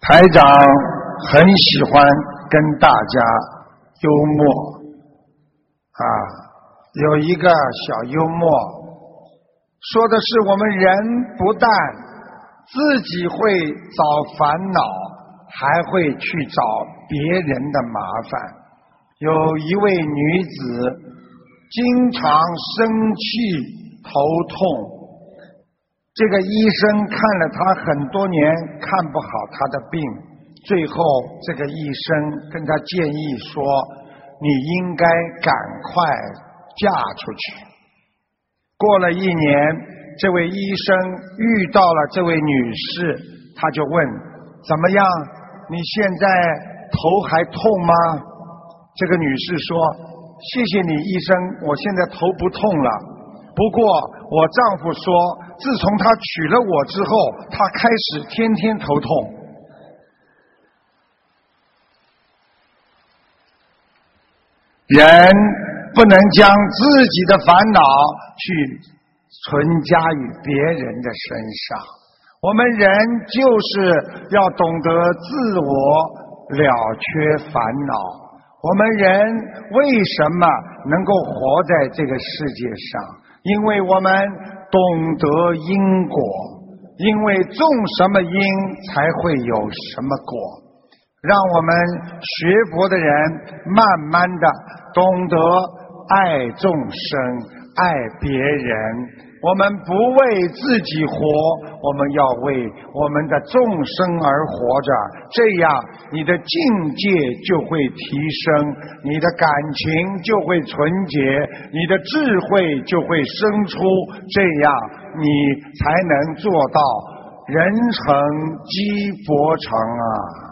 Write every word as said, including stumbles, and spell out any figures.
台长很喜欢跟大家幽默啊，有一个小幽默，说的是我们人不但自己会找烦恼，还会去找别人的麻烦。有一位女子经常生气头痛，这个医生看了她很多年，看不好她的病，最后这个医生跟她建议说，你应该赶快嫁出去。过了一年，这位医生遇到了这位女士，他就问，怎么样，你现在头还痛吗？这个女士说，谢谢你医生，我现在头不痛了，不过我丈夫说，自从他娶了我之后，他开始天天头痛。人不能将自己的烦恼去存加于别人的身上，我们人就是要懂得自我了却烦恼。我们人为什么能够活在这个世界上？因为我们懂得因果，因为种什么因才会有什么果。让我们学佛的人慢慢的懂得爱众生，爱别人。我们不为自己活，我们要为我们的众生而活着，这样你的境界就会提升，你的感情就会纯洁，你的智慧就会生出，这样你才能做到人成机佛成啊。